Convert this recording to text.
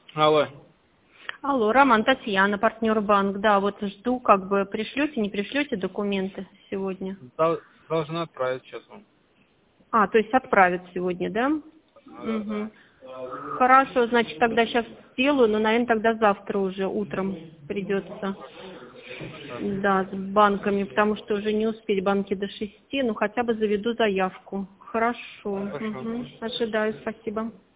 Алло. Алло, Роман, Татьяна, партнер банк. Да, вот жду, как бы пришлете, не пришлете документы сегодня? Должна отправить сейчас вам. А, то есть отправят сегодня, да? Да. Угу. Хорошо, значит, тогда сейчас сделаю, но, наверное, тогда завтра уже утром придется. Да, с банками, потому что уже не успеть банки до 6, ну хотя бы заведу заявку. Хорошо. Хорошо. Угу. Ожидаю, спасибо.